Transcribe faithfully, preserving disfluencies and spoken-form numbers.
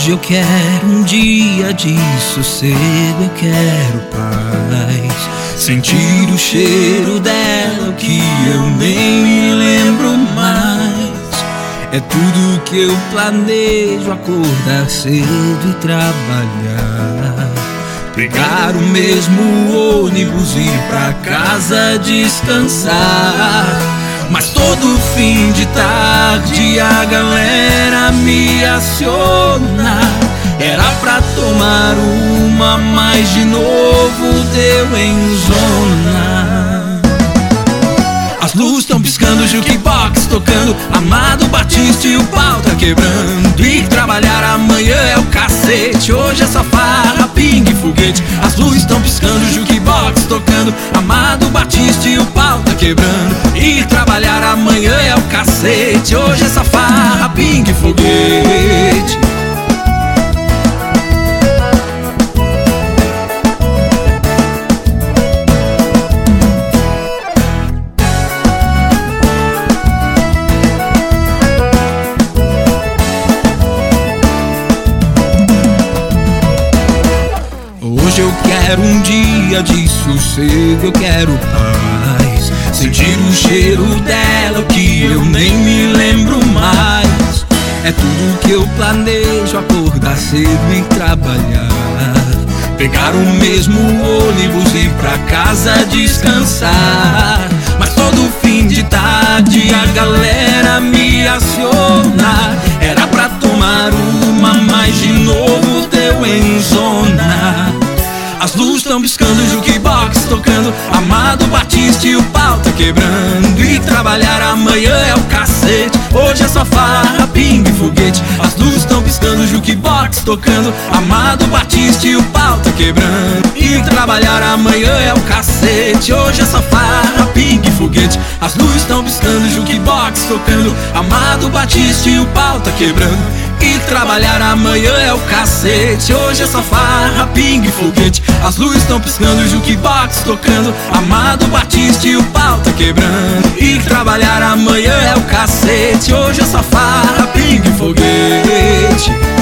Hoje eu quero um dia de sossego, eu quero paz. Sentir o cheiro dela, o que eu nem me lembro mais. É tudo que eu planejo, acordar cedo e trabalhar. Pegar o mesmo ônibus e ir pra casa descansar. Mas todo fim de tarde a galera me aciona. Era pra tomar uma, mas de novo deu em zona. As luzes tão piscando, jukebox tocando, Amado Batista e o pau tá quebrando. E trabalhar amanhã é o cacete, hoje é só farra, pingue, foguete. As luzes tão piscando, jukebox tocando, Amado Batista e o pau tá quebrando. E trabalhar amanhã é o cacete, hoje é só farra, pingue, foguete. Hoje eu quero um dia de sossego, eu quero paz. Sentir o cheiro dela, o que eu nem me lembro mais. É tudo que eu planejo, acordar cedo e trabalhar. Pegar o mesmo ônibus e ir pra casa descansar. Mas todo fim de tarde a galera me aciona. Era pra tomar uma, mas de novo deu em zona. As luzes tão piscando, jukebox tocando, Amado Batista e o pau tá quebrando. E trabalhar amanhã é o cacete, hoje é só farra, pingue, foguete. As luzes tão piscando, jukebox tocando, Amado Batista e o pau tá quebrando. E trabalhar amanhã é o cacete, hoje é só farra, pingue, foguete. As luzes tão piscando, jukebox tocando, Amado Batista e o pau tá quebrando. E trabalhar amanhã é o cacete, hoje é só farra, pingue, foguete. As luzes tão piscando, jukebox tocando, Amado Batista e o pau tá quebrando. E trabalhar amanhã é o cacete, hoje é só farra, pingue, foguete.